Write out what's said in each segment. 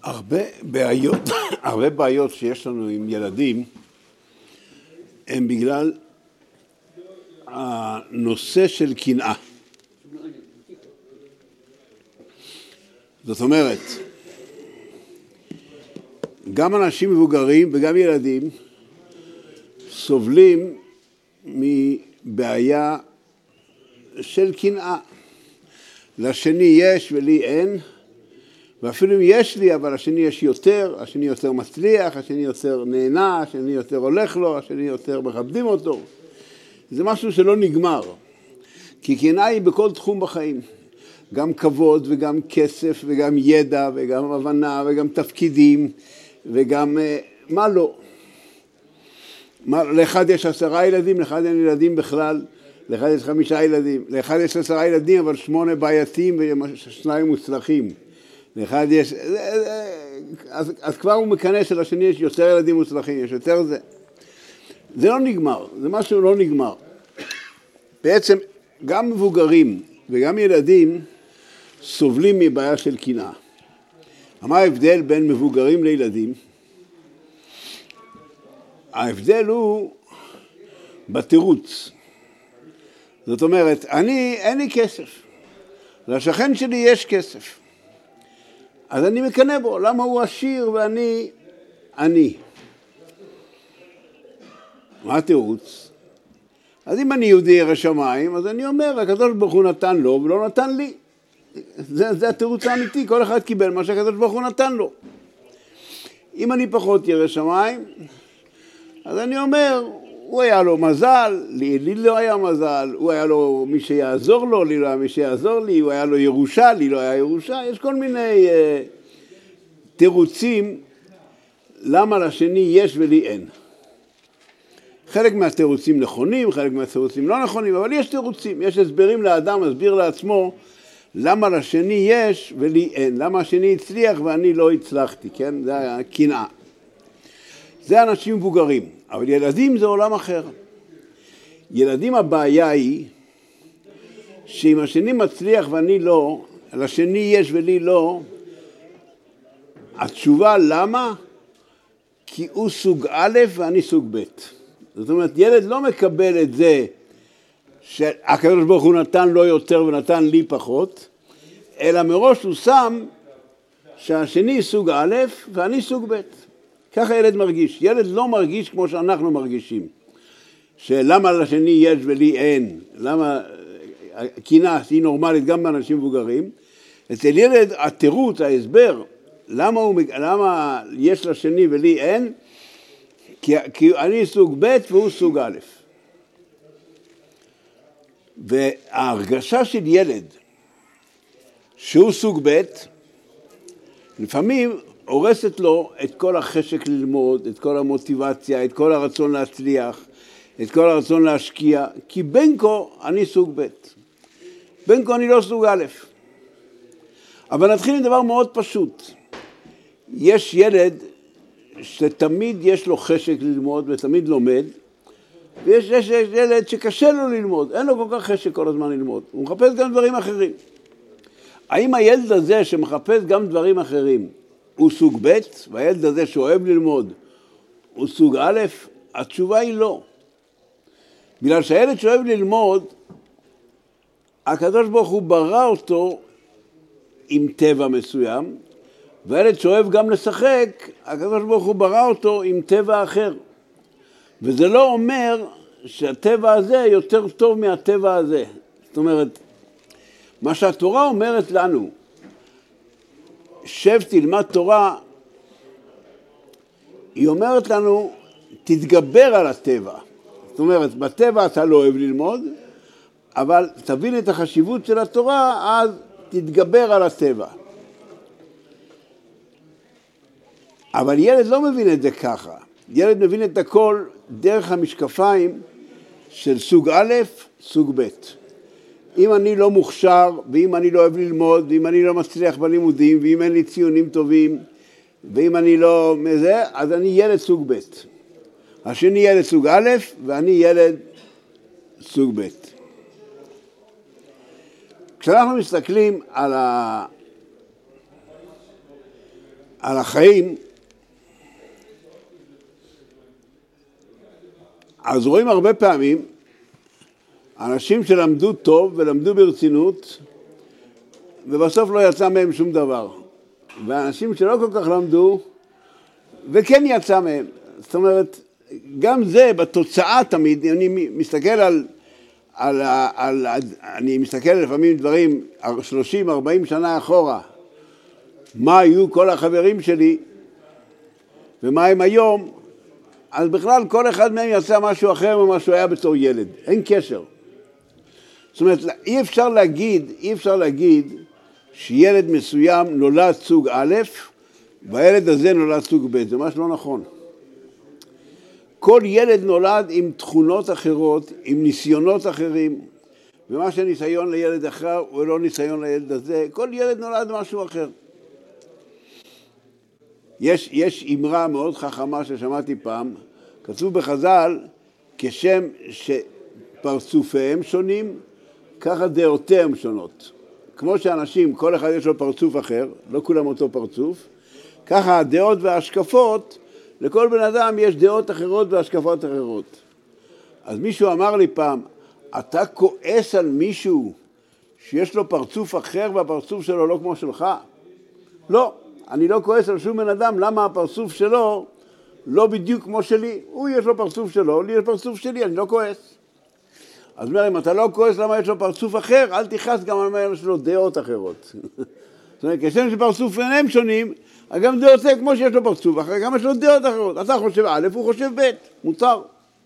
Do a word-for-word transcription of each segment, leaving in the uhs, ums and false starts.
הרבה בעיות, הרבה בעיות שיש לנו עם ילדים הם בגלל הנושא של קנאה. זאת אומרת, גם אנשים מבוגרים וגם ילדים סובלים מבעיה של קנאה. לשני יש ולי אין, ואפילו אם יש לי, אבל השני יש יותר, השני יותר מצליח, השני יותר נהנה, השני יותר הולך לו, השני יותר מכבדים אותו. זה משהו שלא נגמר, כי קנאה היא בכל תחום בחיים. גם כבוד וגם כסף וגם ידע וגם הבנה וגם תפקידים וגם מה לא. מה, לאחד יש עשרה ילדים, לאחד אין ילדים בכלל, לאחד יש חמישה ילדים, לאחד יש עשרה ילדים אבל שמונה בעייתיים ושניים מוצלחים. לאחד יש, אז, אז כבר הוא מקנה שלשני יש יותר ילדים מוצלחים, יש יותר זה. זה לא נגמר, זה משהו לא נגמר. בעצם גם מבוגרים וגם ילדים סובלים מבעיה של קנאה. מה ההבדל בין מבוגרים לילדים? ההבדל הוא בתירוץ. זאת אומרת, אני, אין לי כסף. לשכן שלי יש כסף. אז אני מקנא בו, למה הוא עשיר ואני אני? מה התירוץ? אז אם אני יהודי ירא שמיים, אז אני אומר, הקדוש ברוך הוא נתן לו ולא נתן לי. זה, זה התירוץ האמיתי, כל אחד קיבל מה שהקדוש ברוך הוא נתן לו. אם אני פחות ירא שמיים, אז אני אומר, הוא היה לו מזל, לי, לי לא היה מזל, הוא היה לו מי שיעזור לו, לי לא היה מי שיעזור לי, הוא היה לו ירושה, לי לא היה ירושה, יש כל מיני uh, תירוצים למה לשני יש ולי אין. חלק מהתירוצים נכונים, חלק מהתירוצים לא נכונים, אבל יש תירוצים, יש הסברים לאדם, מסביר לעצמו למה לשני יש ולי אין, למה השני הצליח ואני לא הצלחתי, כן? זה הקנאה. זה אנשים מבוגרים, אבל ילדים זה עולם אחר. ילדים הבעיה היא שאם השני מצליח ואני לא, לשני יש ולי לא, התשובה למה? כי הוא סוג א' ואני סוג ב'. זאת אומרת, ילד לא מקבל את זה שהקדוש ברוך הוא נתן לו יותר ונתן לי פחות, אלא מראש הוא שם שהשני סוג א' ואני סוג ב'. ככה ילד מרגיש. ילד לא מרגיש כמו שאנחנו מרגישים. שלמה לשני יש ולי אין, למה קנאה היא נורמלית גם באנשים מבוגרים. אצל ילד התירוץ, ההסבר, למה, הוא, למה יש לשני ולי אין, כי, כי אני סוג ב' והוא סוג א'. וההרגשה של ילד שהוא סוג ב' לפעמים הורסת לו את כל החשק ללמוד, את כל המוטיבציה, את כל הרצון להצליח, את כל הרצון להשקיע, כי בין כה אני סוג ב', בין כה אני לא סוג א'. אבל נתחיל עם דבר מאוד פשוט. יש ילד שתמיד יש לו חשק ללמוד ותמיד לומד, ויש יש ילד שקשה לו ללמוד, אין לו כל כך חשק כל הזמן ללמוד, הוא מחפש גם דברים אחרים. האם הילד הזה שמחפש גם דברים אחרים הוא סוג ב' והילד הזה שאוהב ללמוד הוא סוג א'? התשובה היא לא. בגלל שהילד שאוהב ללמוד, הקדוש ברוך הוא ברא אותו עם טבע מסוים, והילד שאוהב גם לשחק, הקדוש ברוך הוא ברא אותו עם טבע אחר. וזה לא אומר שהטבע הזה יותר טוב מהטבע הזה. זאת אומרת, מה שהתורה אומרת לנו, שב תלמד תורה, היא אומרת לנו, תתגבר על הטבע. זאת אומרת, בטבע אתה לא אוהב ללמוד, אבל תבין את החשיבות של התורה, אז תתגבר על הטבע. אבל ילד לא מבין את זה ככה. ילד מבין את הכל דרך המשקפיים של סוג א', סוג ב'. אם אני לא מוכשר, ואם אני לא אוהב ללמוד, ואם אני לא מצליח בלימודים, ואם אין לי ציונים טובים, ואם אני לא מזה, אז אני ילד סוג ב'. השני ילד סוג א', ואני ילד סוג ב'. כשאנחנו מסתכלים על, ה... על החיים, אז רואים הרבה פעמים אנשים שלמדו טוב ולמדו ברצינות, ובסוף לא יצא מהם שום דבר. ואנשים שלא כל כך למדו, וכן יצא מהם. זאת אומרת, גם זה בתוצאה תמיד, אני מסתכל על, על, על, על אני מסתכל לפעמים דברים שלושים ארבעים שנה אחורה, מה היו כל החברים שלי, ומה הם היום, אז בכלל כל אחד מהם יצא משהו אחר ממה שהוא היה בתור ילד, אין קשר. זאת אומרת, אי אפשר להגיד, אי אפשר להגיד שילד מסוים נולד סוג א', והילד הזה נולד סוג ב', זה ממש לא נכון. כל ילד נולד עם תכונות אחרות, עם ניסיונות אחרים, ומה שניסיון לילד אחר הוא לא ניסיון לילד הזה, כל ילד נולד משהו אחר. יש, יש אמרה מאוד חכמה ששמעתי פעם, כתוב בחז"ל, כשם שפרצופיהם שונים, ככה דעותיהם שונות. כמו שאנשים, כל אחד יש לו פרצוף אחר, לא כולם אותו פרצוף, ככה הדעות וההשקפות, לכל בן אדם יש דעות אחרות והשקפות אחרות. אז מישהו אמר לי פעם, אתה כועס על מישהו שיש לו פרצוף אחר והפרצוף שלו לא כמו שלך? לא, אני לא כועס על שום בן אדם, למה הפרצוף שלו לא בדיוק כמו שלי? הוא יש לו פרצוף שלו, לי יש פרצוף שלי, אני לא כועס. אז אומר, אם אתה לא כועס למה יש לו פרצוף אחר, אל תכעס גם על מה יש לו דעות אחרות. זאת אומרת, כשם שפרצוף אינם שונים, גם דעות זה כמו שיש לו פרצוף אחר, גם יש לו דעות אחרות. אתה חושב א', הוא חושב ב', מוצר.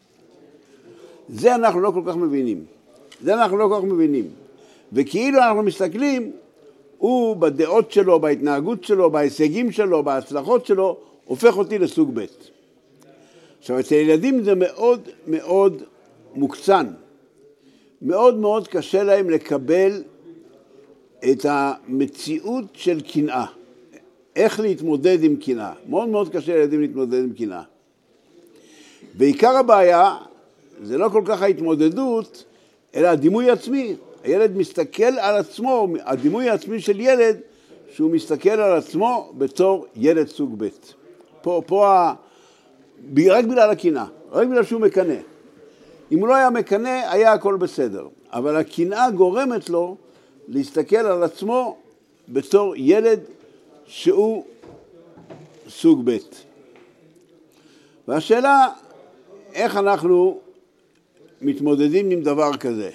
זה אנחנו לא כל כך מבינים. זה אנחנו לא כל כך מבינים. וכאילו אנחנו מסתכלים, הוא בדעות שלו, בהתנהגות שלו, בהישגים שלו, בהצלחות שלו, הופך אותי לסוג ב'. עכשיו, אצל ילדים זה מאוד מאוד מוקצן. מאוד מאוד קשה להם לקבל את המציאות של קנאה. איך להתמודד עם קנאה. מאוד מאוד קשה לילדים להתמודד עם קנאה. ועיקר הבעיה זה לא כל כך ההתמודדות, אלא הדימוי עצמי. הילד מסתכל על עצמו, הדימוי העצמי של ילד, שהוא מסתכל על עצמו בתור ילד סוג ב'. פה, פה, רק בגלל הקנאה, רק בגלל שהוא מקנא. אם הוא לא היה מקנא, היה הכל בסדר. אבל הקנאה גורמת לו להסתכל על עצמו בתור ילד שהוא סוג ב'. והשאלה, איך אנחנו מתמודדים עם דבר כזה?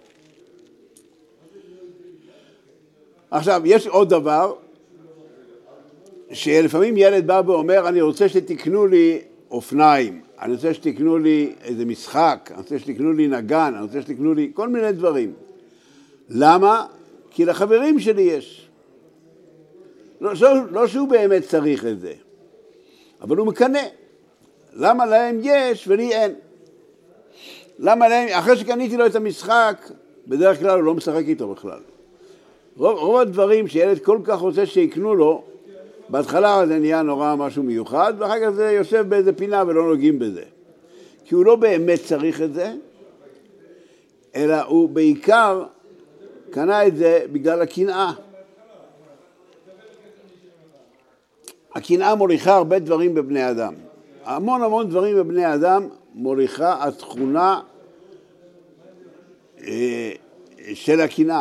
עכשיו, יש עוד דבר, שלפעמים ילד בא ואומר, אני רוצה שתקנו לי אופניים, אני רוצה שתקנו לי איזה משחק, אני רוצה שתקנו לי נגן, אני רוצה שתקנו לי כל מיני דברים. למה? כי לחברים שלי יש. לא, לא שהוא באמת צריך את זה, אבל הוא מקנא. למה להם יש ולי אין? למה להם, אחרי שקניתי לו את המשחק, בדרך כלל הוא לא משחק איתו בכלל. רוב, רוב הדברים שילד כל כך רוצה שיקנו לו, בהתחלה זה נהיה נורא משהו מיוחד, ואחר כך זה יושב באיזה פינה ולא נוגעים בזה. כי הוא לא באמת צריך את זה, אלא הוא בעיקר קנה את זה בגלל הקנאה. הקנאה מוליכה הרבה דברים בבני אדם. המון המון דברים בבני אדם מוליכה התכונה אה, של הקנאה.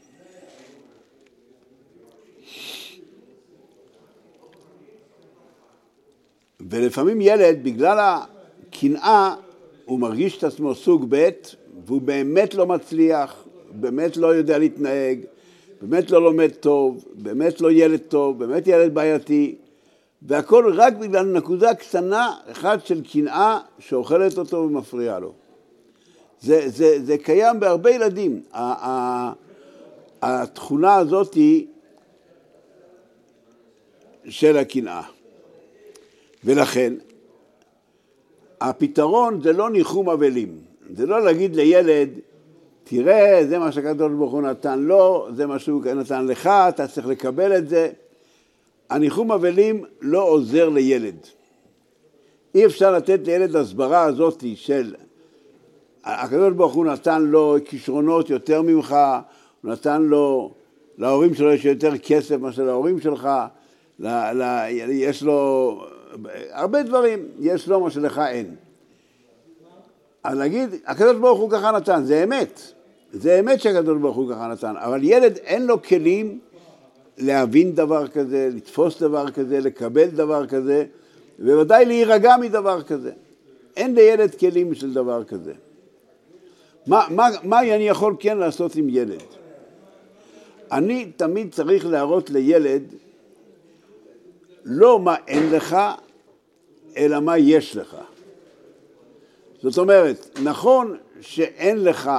ולפעמים ילד, בגלל הקנאה, הוא מרגיש את עצמו סוג ב' והוא באמת לא מצליח, באמת לא יודע להתנהג, באמת לא לומד טוב, באמת לא ילד טוב, באמת ילד בעייתי, והכל רק בגלל נקודה קטנה אחת של קנאה שאוכלת אותו ומפריעה לו. זה, זה, זה קיים בהרבה ילדים. התכונה הזאת היא של הקנאה. ולכן, הפתרון זה לא ניחום אבלים. זה לא להגיד לילד, תראה, זה מה שהקדוש ברוך הוא נתן לו, זה מה שהוא נתן לך, אתה צריך לקבל את זה. הניחום אבלים לא עוזר לילד. אי אפשר לתת לילד הסברה הזאת של, הקדוש ברוך הוא נתן לו כישרונות יותר ממך, הוא נתן לו, להורים שלו יש יותר כסף מאשר להורים שלך, ל, ל, יש לו הרבה דברים, יש לו מה שלך אין. אז נגיד, הקדוש ברוך הוא ככה נתן, זה אמת. זה אמת שהקדוש ברוך הוא ככה נתן, אבל ילד אין לו כלים להבין דבר כזה, לתפוס דבר כזה, לקבל דבר כזה, וודאי להירגע מדבר כזה. אין לילד כלים של דבר כזה. מה, מה, מה אני יכול כן לעשות עם ילד? אני תמיד צריך להראות לילד לא מה אין לך, אלא מה יש לך. זאת אומרת, נכון שאין לך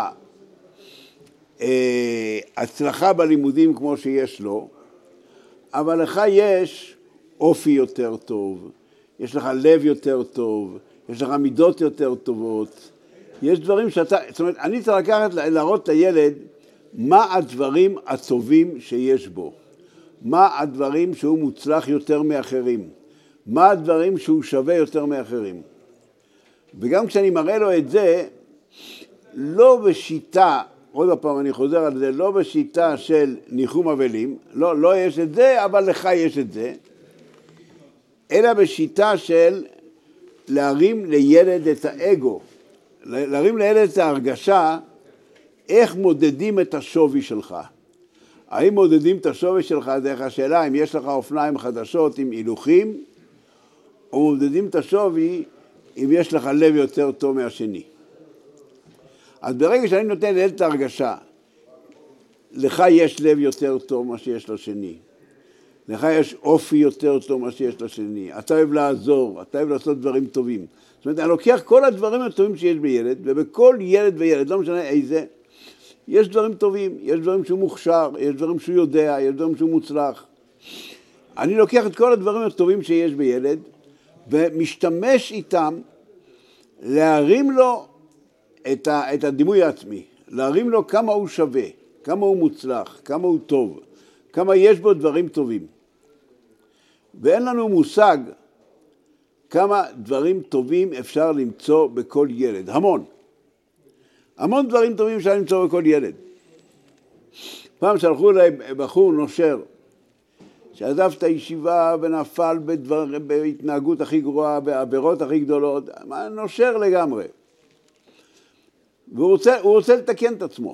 אה, הצלחה בלימודים כמו שיש לו, אבל לך יש אופי יותר טוב, יש לך לב יותר טוב, יש לך מידות יותר טובות, יש דברים שאתה, זאת אומרת, אני צריך לקחת, להראות לילד מה הדברים הטובים שיש בו, מה הדברים שהוא מוצלח יותר מאחרים, מה הדברים שהוא שווה יותר מאחרים. וגם כשאני מראה לו את זה, לא בשיטה, עוד פעם אני חוזר על זה, לא בשיטה של ניחום אבלים, לא, לא יש את זה, אבל לך יש את זה, אלא בשיטה של להרים לילד את האגו, להרים לילד את ההרגשה, איך מודדים את השווי שלך. האם מודדים את השווי שלך דרך השאלה אם יש לך אופניים חדשות עם הילוכים, או מודדים את השווי אם יש לך לב יותר טוב מהשני. אז ברגע שאני נותן לילד את ההרגשה, לך יש לב יותר טוב מה שיש לשני, לך יש אופי יותר טוב מה שיש לשני, אתה אוהב לעזור, אתה אוהב לעשות דברים טובים. זאת אומרת, אני לוקח כל הדברים הטובים שיש בילד, ובכל ילד וילד, לא משנה איזה, יש דברים טובים, יש דברים שהוא מוכשר, יש דברים שהוא יודע, יש דברים שהוא מוצלח. אני לוקח את כל הדברים הטובים שיש בילד, ומשתמש איתם להרים לו את, ה, את הדימוי העצמי, להרים לו כמה הוא שווה, כמה הוא מוצלח, כמה הוא טוב, כמה יש בו דברים טובים. ואין לנו מושג כמה דברים טובים אפשר למצוא בכל ילד, המון. המון דברים טובים אפשר למצוא בכל ילד. פעם שלחו אליי בחור נושר, שעזב את הישיבה ונפל בדבר, בהתנהגות הכי גרועה, בעבירות הכי גדולות, נושר לגמרי. והוא רוצה, הוא רוצה לתקן את עצמו.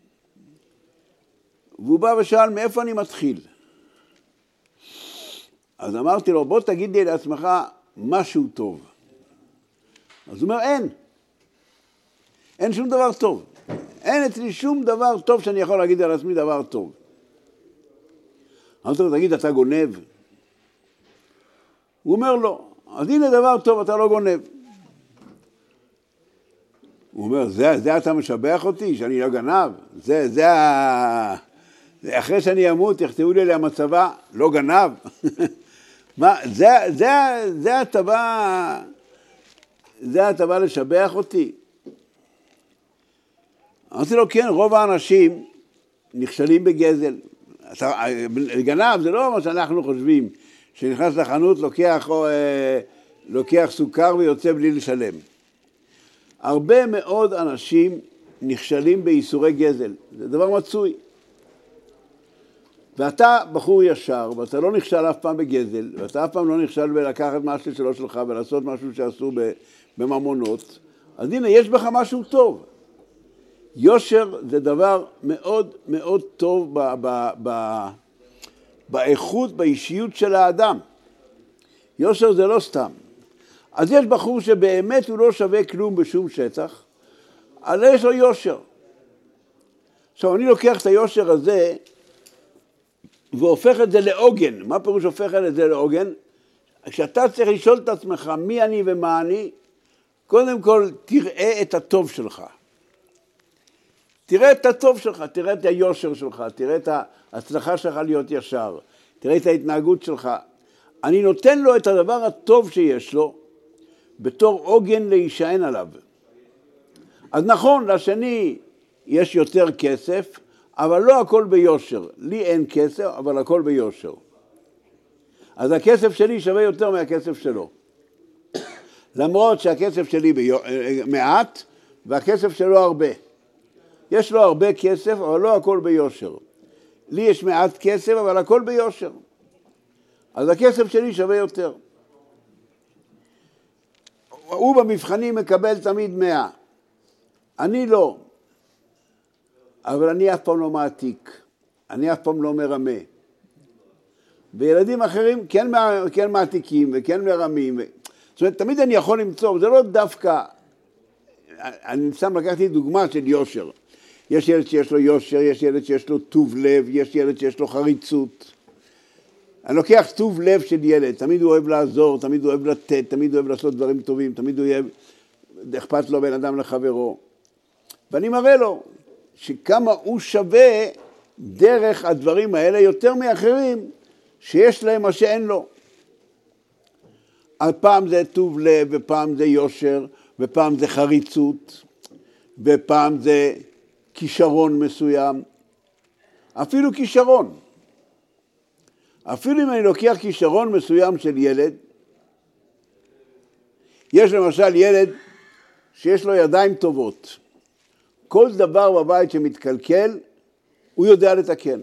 והוא בא ושאל, מאיפה אני מתחיל? אז אמרתי לו, בוא תגיד לי לעצמך משהו טוב. אז הוא אומר, אין. אין שום דבר טוב. אין אצלי שום דבר טוב שאני יכול להגיד על עצמי דבר טוב. אמרתי לו, תגיד, אתה גונב? הוא אומר, לא. אז הנה דבר טוב, אתה לא גונב. הוא אומר, זה, זה אתה משבח אותי, שאני לא גנב? זה, זה ה... אחרי שאני אמות, יכתבו לי למצבה, לא גנב? מה, זה, זה, זה הטבע, זה הטבע לשבח אותי? אמרתי לו, כן, רוב האנשים נכשלים בגזל. גנב זה לא מה שאנחנו חושבים, שנכנס לחנות, לוקח, או, אה, לוקח סוכר ויוצא בלי לשלם. הרבה מאוד אנשים נכשלים באיסורי גזל, זה דבר מצוי. ואתה בחור ישר, ואתה לא נכשל אף פעם בגזל, ואתה אף פעם לא נכשל בלקחת משהו שלא שלך, ולעשות משהו שעשו בממונות, אז הנה, יש בך משהו טוב. יושר זה דבר מאוד מאוד טוב ב, ב, ב, באיכות, באישיות של האדם. יושר זה לא סתם. אז יש בחור שבאמת הוא לא שווה כלום בשום שטח, אבל יש לו יושר. עכשיו, אני לוקח את היושר הזה, והופך את זה לעוגן. מה פירוש הופך את זה לעוגן? כשאתה צריך לשאול את עצמך מי אני ומה אני, קודם כל תראה את הטוב שלך. תראה את הטוב שלך, תראה את היושר שלך, תראה את ההצלחה שלך להיות ישר, תראה את ההתנהגות שלך. אני נותן לו את הדבר הטוב שיש לו, בתור עוגן להישען עליו. אז נכון, לשני יש יותר כסף, אבל לא הכל ביושר. לי אין כסף, אבל הכל ביושר. אז הכסף שלי שווה יותר מהכסף שלו. למרות שהכסף שלי ביו... מעט, והכסף שלו הרבה. יש לו הרבה כסף, אבל לא הכל ביושר. לי יש מעט כסף, אבל הכל ביושר. אז הכסף שלי שווה יותר. הוא במבחנים מקבל תמיד מאה, אני לא, אבל אני אף פעם לא מעתיק, אני אף פעם לא מרמה. וילדים אחרים כן, כן מעתיקים וכן מרמים. זאת אומרת, תמיד אני יכול למצוא, זה לא דווקא, אני שם לקחתי דוגמה של יושר. יש ילד שיש לו יושר, יש ילד שיש לו טוב לב, יש ילד שיש לו חריצות. אני לוקח טוב לב של ילד, תמיד הוא אוהב לעזור, תמיד הוא אוהב לתת, תמיד הוא אוהב לעשות דברים טובים, תמיד הוא אוהב, אכפת לו בין אדם לחברו. ואני מראה לו שכמה הוא שווה דרך הדברים האלה יותר מאחרים שיש להם מה שאין לו. פעם זה טוב לב, ופעם זה יושר, ופעם זה חריצות, ופעם זה כישרון מסוים. אפילו כישרון. אפילו אם אני לוקח כישרון מסוים של ילד, יש למשל ילד שיש לו ידיים טובות. כל דבר בבית שמתקלקל, הוא יודע לתקן.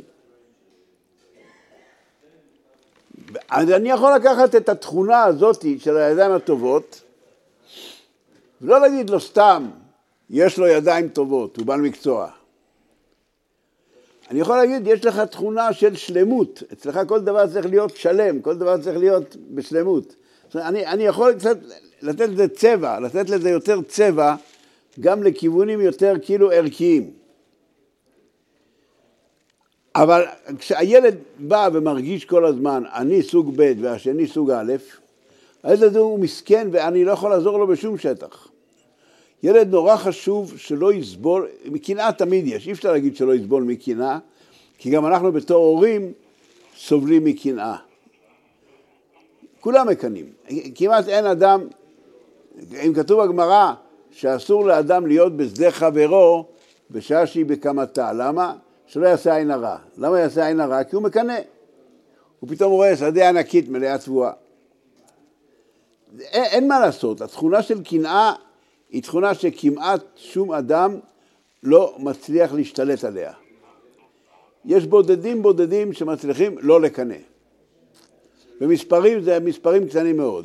אז אני יכול לקחת את התכונה הזאת של הידיים הטובות, ולא להגיד לו סתם, יש לו ידיים טובות, הוא בעל מקצוע. אני יכול להגיד, יש לך תכונה של שלמות, אצלך כל דבר צריך להיות שלם, כל דבר צריך להיות בשלמות. אני, אני יכול קצת לתת לזה צבע, לתת לזה יותר צבע, גם לכיוונים יותר כאילו ערכיים. אבל כשהילד בא ומרגיש כל הזמן, אני סוג ב' והשני סוג א', הילד הזה הוא מסכן ואני לא יכול לעזור לו בשום שטח. ילד נורא חשוב שלא יסבול, מקנאה תמיד יש, אי אפשר להגיד שלא יסבול מקנאה, כי גם אנחנו בתור הורים סובלים מקנאה. כולם מקנאים, כמעט אין אדם, אם כתוב בגמרא שאסור לאדם להיות בשדה חברו בשעה שהיא בקמתה, למה? שלא יעשה עין הרע. למה יעשה עין הרע? כי הוא מקנא. הוא פתאום רואה שדה ענקית מלאה צבועה. אין, אין מה לעשות, התכונה של קנאה היא תכונה שכמעט שום אדם לא מצליח להשתלט עליה. יש בודדים בודדים שמצליחים לא לקנא. במספרים זה מספרים קטנים מאוד.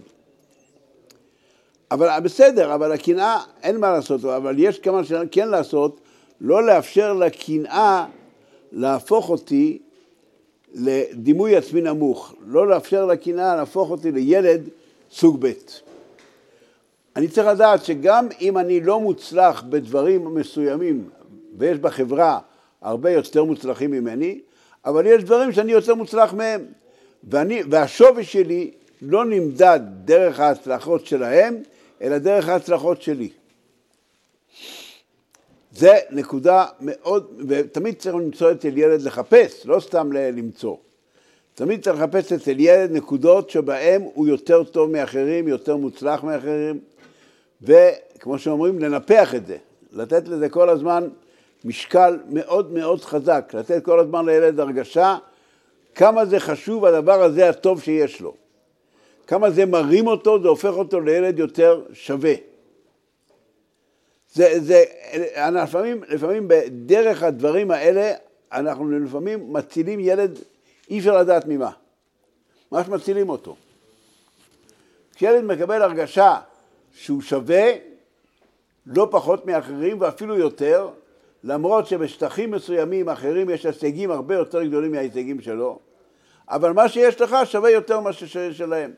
אבל בסדר, אבל הקנאה אין מה לעשות, אבל יש כמה שכן לעשות, לא לאפשר לקנאה להפוך אותי לדימוי עצמי נמוך, לא לאפשר לקנאה להפוך אותי לילד סוג ב'. אני צריך לדעת שגם אם אני לא מוצלח בדברים מסוימים, ויש בחברה הרבה יותר מוצלחים ממני, אבל יש דברים שאני יותר מוצלח מהם, ואני, והשווי שלי לא נמדד דרך ההצלחות שלהם, אלא דרך ההצלחות שלי. זה נקודה מאוד, ותמיד צריך למצוא אצל ילד לחפש, לא סתם למצוא. תמיד צריך לחפש אצל ילד נקודות שבהם הוא יותר טוב מאחרים, יותר מוצלח מאחרים, וכמו שאומרים, לנפח את זה, לתת לזה כל הזמן משקל מאוד מאוד חזק, לתת כל הזמן לילד הרגשה, כמה זה חשוב הדבר הזה הטוב שיש לו. כמה זה מרים אותו, זה הופך אותו לילד יותר שווה. זה, זה, אנחנו לפעמים, לפעמים בדרך הדברים האלה, אנחנו לפעמים מצילים ילד, אי אפשר לדעת ממה. ממש מצילים אותו. כשילד מקבל הרגשה שהוא שווה, לא פחות מאחרים ואפילו יותר, למרות שבשטחים מסוימים אחרים יש הישגים הרבה יותר גדולים מההישגים שלו, אבל מה שיש לך שווה יותר ממה שלהם.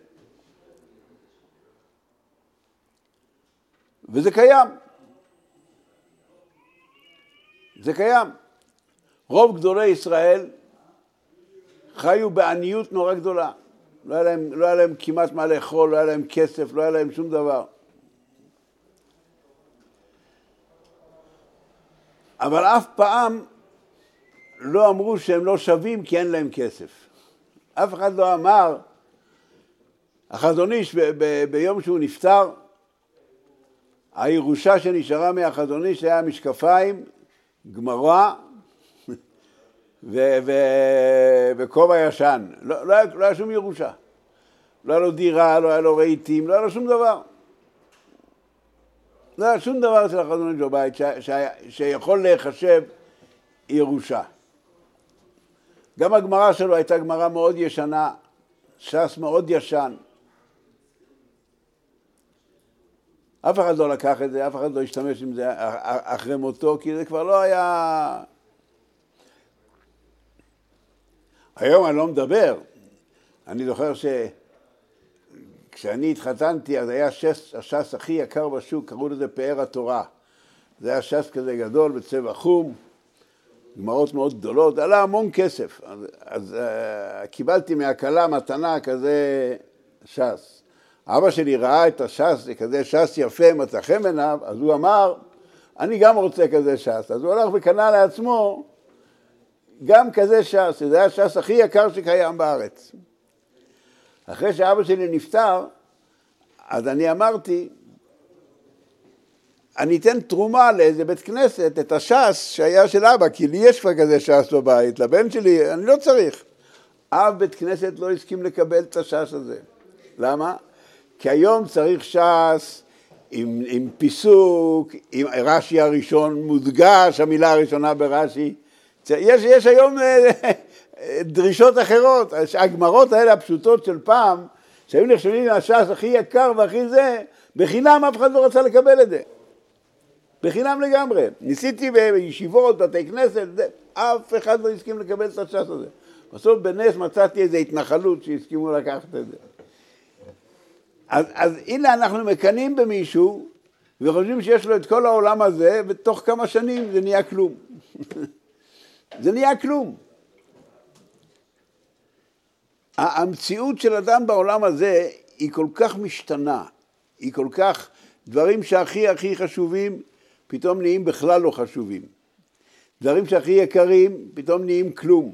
וזה קיים. זה קיים. רוב גדולי ישראל חיו בעניות נורא גדולה. לא היה להם, לא היה להם כמעט מה לאכול, לא היה להם כסף, לא היה להם שום דבר. אבל אף פעם לא אמרו שהם לא שווים כי אין להם כסף. אף אחד לא אמר, החזון איש ב- ב- ביום שהוא נפטר, הירושה שנשארה מהחזון איש היה משקפיים, גמרא ו- ו- וכובע ישן. לא, לא, היה, לא היה שום ירושה. לא היה לו דירה, לא היה לו רהיטים, לא היה לו שום דבר. לא היה שום דבר של החזון איש בבית ש- ש- שיכול להיחשב ירושה. גם הגמרא שלו הייתה גמרא מאוד ישנה, ש"ס מאוד ישן. אף אחד לא לקח את זה, אף אחד לא השתמש עם זה אחרי מותו, כי זה כבר לא היה... היום אני לא מדבר. אני זוכר שכשאני התחתנתי, אז היה ש"ס, הש"ס הכי יקר בשוק, קראו לזה פאר התורה. זה היה ש"ס כזה גדול, בצבע חום, גמרות מאוד גדולות, עלה המון כסף. אז, אז uh, קיבלתי מהכלה מתנה כזה ש"ס. אבא שלי ראה את הש"ס, זה כזה ש"ס יפה, מצא חן עיניו, אז הוא אמר, אני גם רוצה כזה ש"ס. אז הוא הלך וקנה לעצמו גם כזה ש"ס, זה היה הש"ס הכי יקר שקיים בארץ. אחרי שאבא שלי נפטר, אז אני אמרתי, אני אתן תרומה לאיזה בית כנסת, את הש"ס שהיה של אבא, כי לי יש כבר כזה ש"ס בבית, לבן שלי, אני לא צריך. אב בית כנסת לא הסכים לקבל את הש"ס הזה. למה? כי היום צריך ש"ס עם, עם פיסוק, עם רש"י הראשון מודגש, המילה הראשונה ברש"י. יש, יש היום דרישות אחרות. הגמרות האלה הפשוטות של פעם, שהיו נחשבים מהש"ס הכי יקר והכי זה, בחינם אף אחד לא רצה לקבל את זה. בחינם לגמרי. ניסיתי בישיבות, בתי כנסת, זה, אף אחד לא הסכים לקבל את הש"ס הזה. בסוף בנס מצאתי איזו התנחלות שהסכימו לקחת את זה. אז, אז הנה אנחנו מקנים במישהו, וחושבים שיש לו את כל העולם הזה, ותוך כמה שנים זה נהיה כלום. זה נהיה כלום. המציאות של אדם בעולם הזה היא כל כך משתנה, היא כל כך, דברים שהכי הכי חשובים, פתאום נהיים בכלל לא חשובים. דברים שהכי יקרים, פתאום נהיים כלום.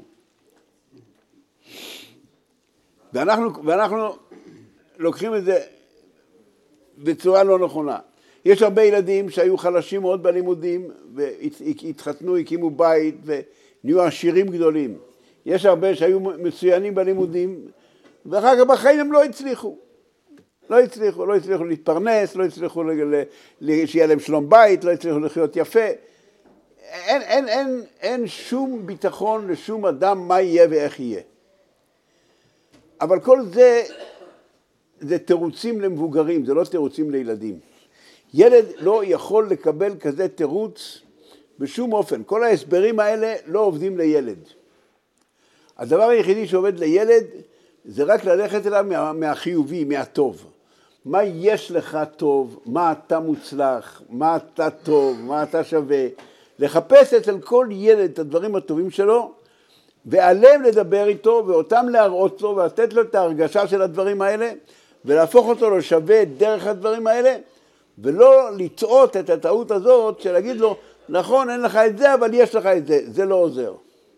ואנחנו, ואנחנו לוקחים את זה בצורה לא נכונה. יש הרבה ילדים שהיו חלשים מאוד בלימודים, והתחתנו, הקימו בית, ונהיו עשירים גדולים. יש הרבה שהיו מצוינים בלימודים, ואחר כך בחיים הם לא הצליחו. לא הצליחו, לא הצליחו להתפרנס, לא הצליחו שיהיה להם שלום בית, לא הצליחו לחיות יפה. אין, אין, אין, אין שום ביטחון לשום אדם מה יהיה ואיך יהיה. אבל כל זה, זה תירוצים למבוגרים, זה לא תירוצים לילדים. ילד לא יכול לקבל כזה תירוץ בשום אופן. כל ההסברים האלה לא עובדים לילד. הדבר היחידי שעובד לילד זה רק ללכת אליו מה, מהחיובי, מהטוב. מה יש לך טוב, מה אתה מוצלח, מה אתה טוב, מה אתה שווה. לחפש אצל כל ילד את הדברים הטובים שלו, ועליהם לדבר איתו, ואותם להראות לו, ולתת לו את ההרגשה של הדברים האלה, ולהפוך אותו לשווה דרך הדברים האלה, ולא לטעות את הטעות הזאת, של להגיד לו, נכון, אין לך את זה, אבל יש לך את זה. זה לא עוזר.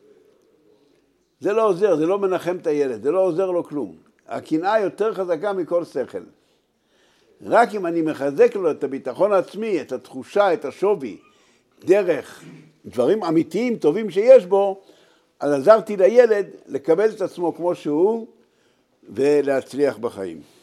זה לא עוזר, זה לא מנחם את הילד, זה לא עוזר לו כלום. הקנאה יותר חזקה מכל שכל. רק אם אני מחזק לו את הביטחון העצמי, את התחושה, את השווי, דרך דברים אמיתיים, טובים שיש בו, אז עזרתי לילד לקבל את עצמו כמו שהוא ולהצליח בחיים.